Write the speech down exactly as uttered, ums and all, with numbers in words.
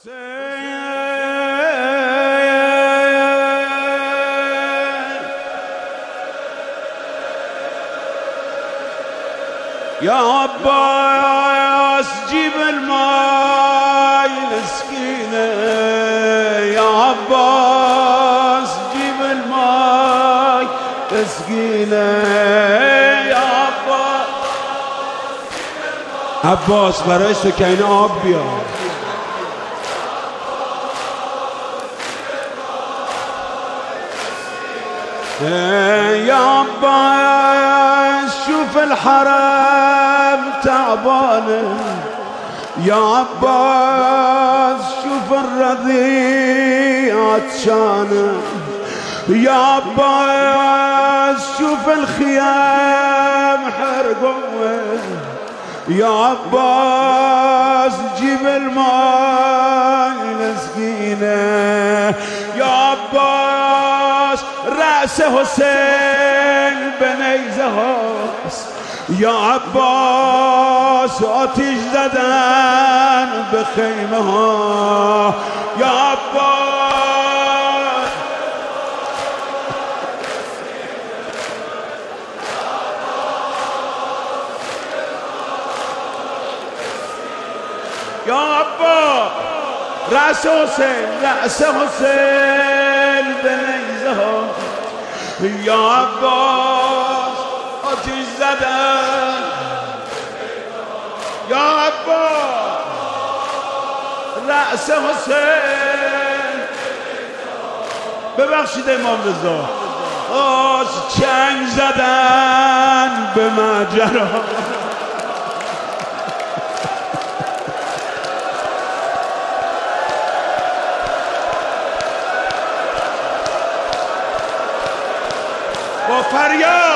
يا عباس جيب الماي لسكينة، يا عباس جيب الماي لسكينة، يا عباس عباس برای كاين آب بیار. يا عباس شوف الحرم تعبانه، يا عباس شوف الرضيع عطشانه، يا عباس شوف الخيام حرقوه، يا عباس جيب الماء لسقينه، يا عباس رأس حسين بني زهاس، يا عباس آتش زدن بخيمه ها، يا عباس يا عباس رأس حسين رأس حسين بني زهاس، يا عباس آتش زدن، يا عباس رأس حسین. ببخشید امام رضا، آش چنگ زدن به مجرا. با فریاد